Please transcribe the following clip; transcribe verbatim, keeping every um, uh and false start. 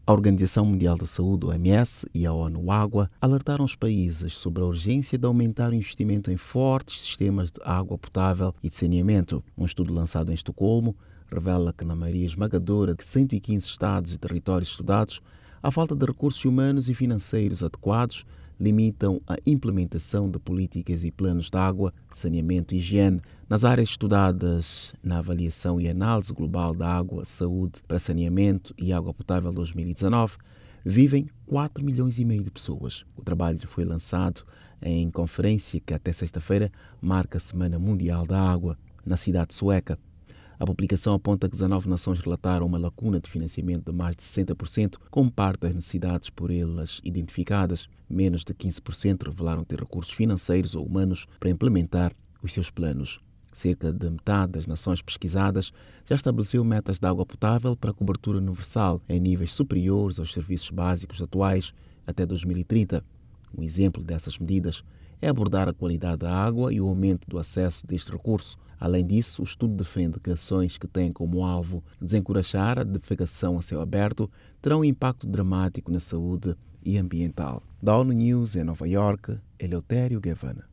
A Organização Mundial da Saúde, O M S, e a ONU Água alertaram os países sobre a urgência de aumentar o investimento em fortes sistemas de água potável e de saneamento. Um estudo lançado em Estocolmo revela que, na maioria esmagadora de cento e quinze estados e territórios estudados, a falta de recursos humanos e financeiros adequados limitam a implementação de políticas e planos de água, saneamento e higiene. Nas áreas estudadas na avaliação e análise global da água, saúde para saneamento e água potável dois mil e dezanove, vivem quatro milhões e meio de pessoas. O trabalho foi lançado em conferência que até sexta-feira marca a Semana Mundial da Água, na cidade sueca. A publicação aponta que dezanove nações relataram uma lacuna de financiamento de mais de sessenta por cento, como parte das necessidades por elas identificadas. Menos de quinze por cento revelaram ter recursos financeiros ou humanos para implementar os seus planos. Cerca de metade das nações pesquisadas já estabeleceu metas de água potável para cobertura universal em níveis superiores aos serviços básicos atuais até dois mil e trinta. Um exemplo dessas medidas é abordar a qualidade da água e o aumento do acesso deste recurso. Além disso, o estudo defende que ações que têm como alvo desencorajar a defecação a céu aberto terão um impacto dramático na saúde e ambiental. Da ONU News em Nova York, Eleutério Gavan.